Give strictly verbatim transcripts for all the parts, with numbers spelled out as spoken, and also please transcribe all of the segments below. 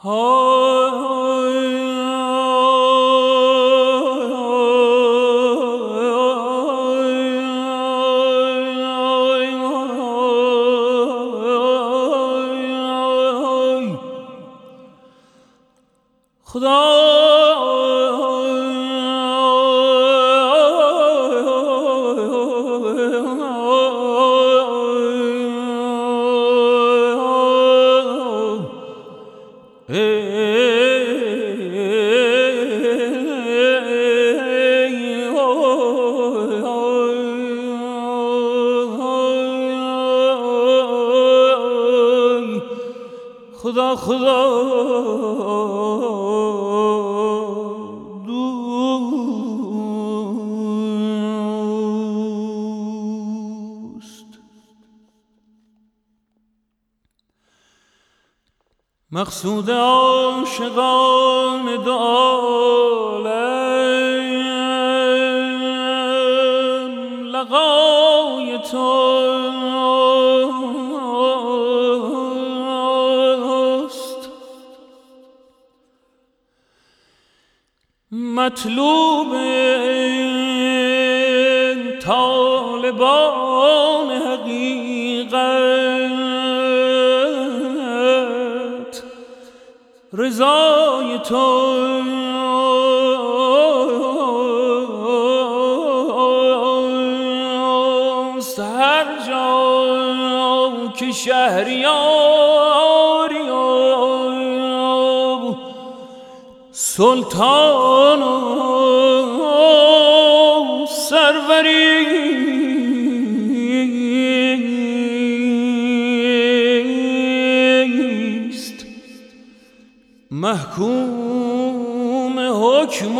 خدا خدا دوست. مقصود عاشقان دو عالم لقای توست، مطلوب طالبان حقیقت رضای توست. هر جا که شهریاری و سلطان و سروری است، محکوم حکم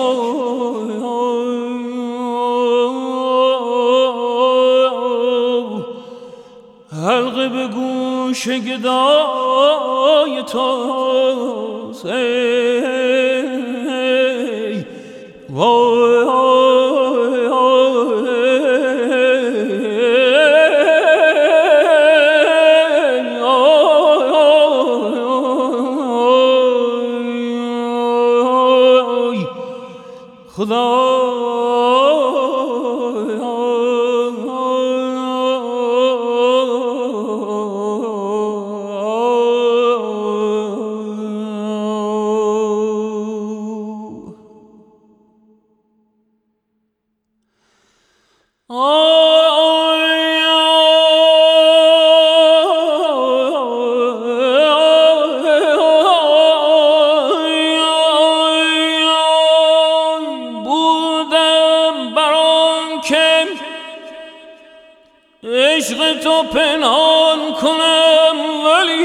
حلقه به گوش گدای توست. ای وای خدا عشق تو پنهان کنم ولی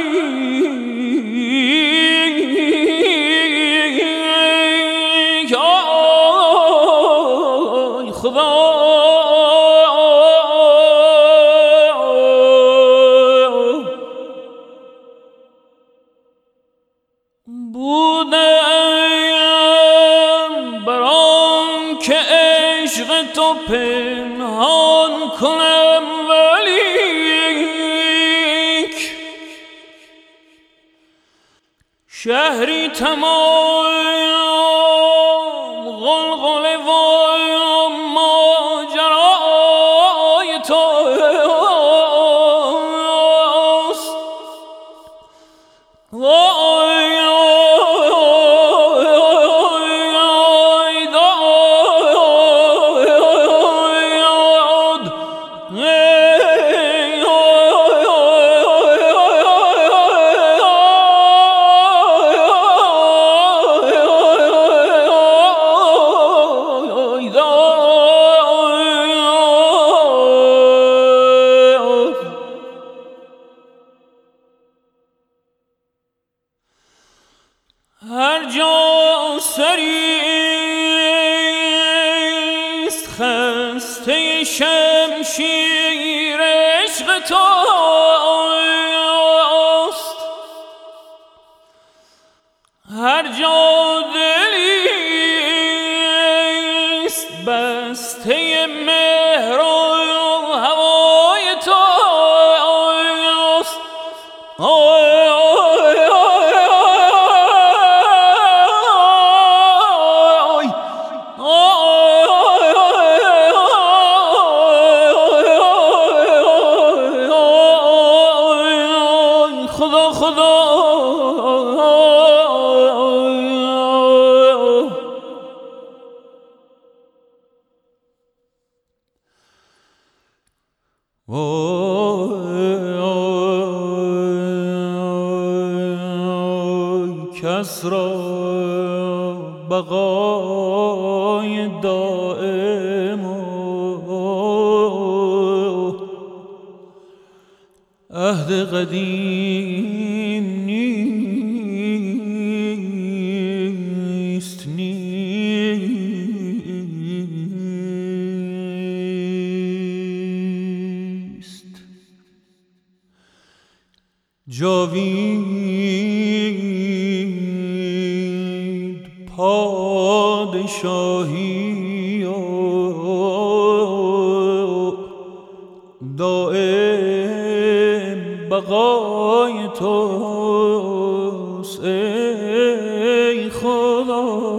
آی خدا بودم بران که عشق تو پنهان کنم شهری تمام غلغله و ماجرای توست. وای هر جا سریست خسته شمشیر عشق توست، هر جا دلیست بسته مهر و هوای توست. کس را بقای دائم و عهد قدیم نیست نیست جاوید پادشاهی و دائم بقای توست ای خدا.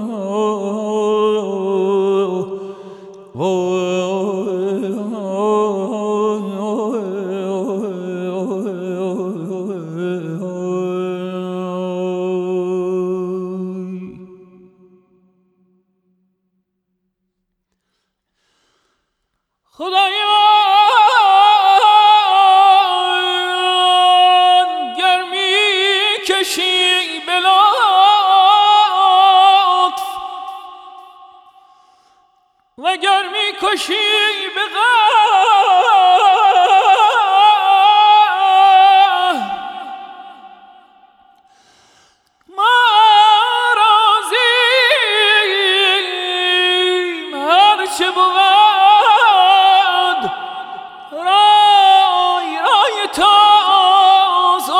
خدایان گرمی کشی به لطف و گرمی کشی به قهر ما راضیم هرچه بود رای رای تاز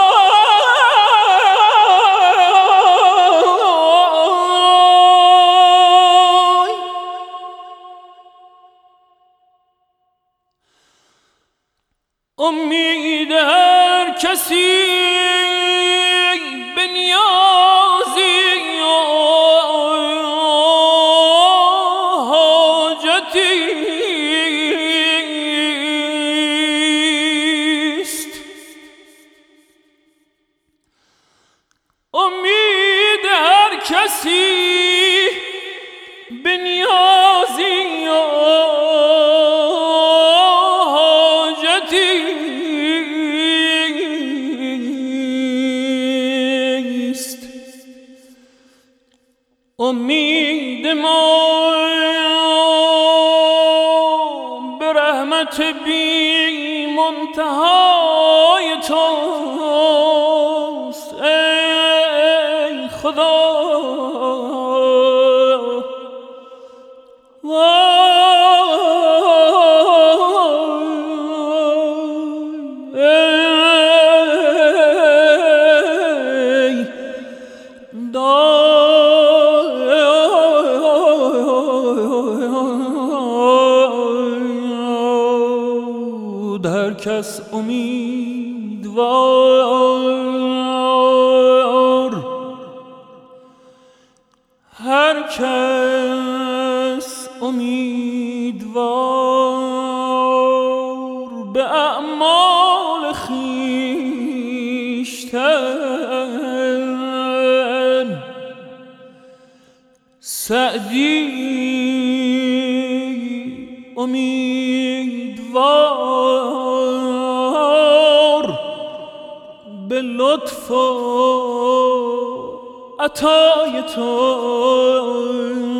امید هر کسی به نیازی و حاجتی امید هر کسی به نیازی و حاجتی است. امید ما به رحمت بی منتهای توست ای خدا. هر کس امیدوار هر کس امیدوار به اعمال خویشتن سعدی امیدوار به لطف و عطای تو